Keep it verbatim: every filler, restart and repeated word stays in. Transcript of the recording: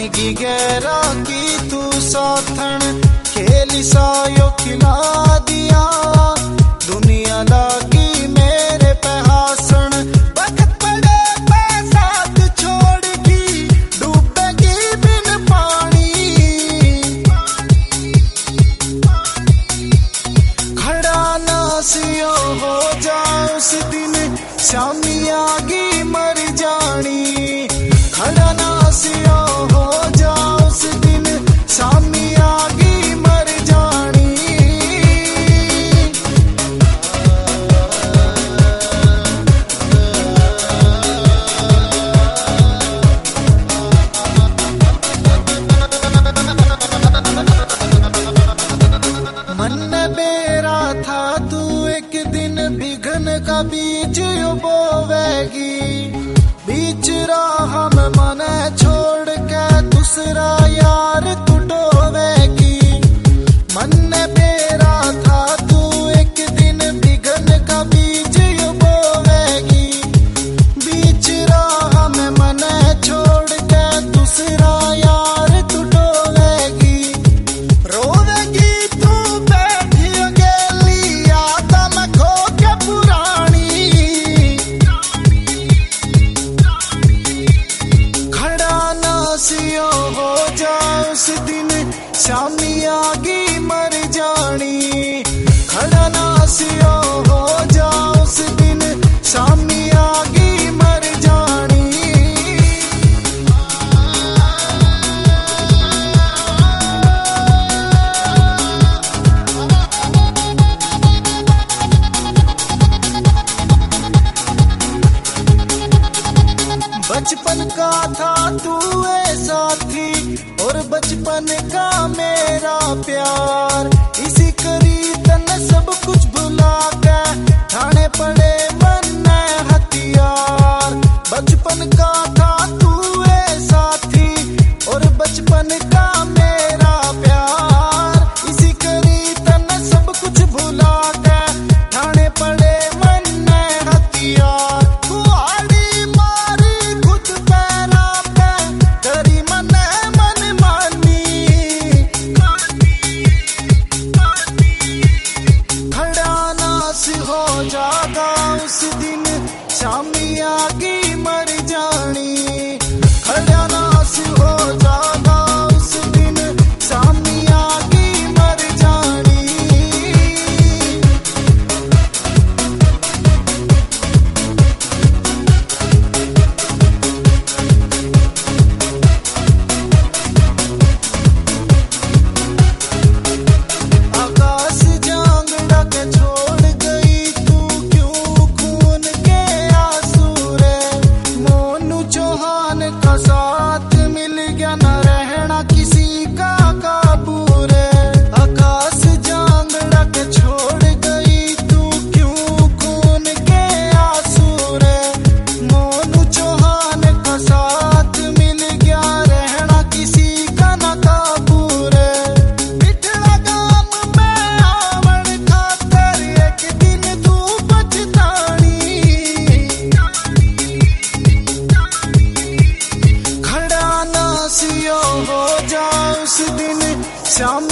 जिंदगी गहरा की तू साथन खेली सायो खिला दिया दुनिया लागी मेरे पे हासन वक्त पड़े पे साथ छोड़ की डूबेगी बिन पानी खड़ा ना सियो हो जा उस दिन शामी आगी मर जानी खड़ा ना सियो हो जा उस दिन शामी आगी मर जानी मन मेरा था तू एक दिन बिघन का बीज बोवेगी बीच राह में मन छोड़ के दूसरा यार तू डोवेगी मन मेरा था तू एक दिन बिघन का बीज बोवेगी बीच राह में मन छोड़ के दूसरा यार तू डोवेगी रोवेगी तू बैठी अकेली याद में खो के पुरानी सियो हो जा उस दिन शामी आगी मर जानी खड़ा ना सियो हो जा उस दिन शामी आगी मर जानी बचपन का था तू साथी और बचपन का मेरा प्यार इसी करी तन सब कुछ भुला के ठाणे पड़े मन हथियार बचपन का था तू साथी और बचपन का मेरा प्यार इसी करी तन सब कुछ भुला के ठाणे पड़े मन हथियार तू आड़ी मारी खुद पैरा पे करी मन मन मानी खड़ा ना हो जागा उस दिन शामी आगी मर जानी खड़ा ना हो जागा उस दिन शामी आगी मर जानी आकाश जांगड़ा के छोड़ गई तू क्यों खून के आंसू रे मोनू चौहान का साथ मिल गया न रहना किसी का काबू रे आकाश जांगड़ा के छोड़ गई तू क्यों खून के आंसू रे मोनू चौहान का साथ मिल गया रहना किसी का न काबू रे बिठड़ा गाम में आवण खातर एक दिन तू पछतानी खड़ा ना सियो हो जा उस दिन शाम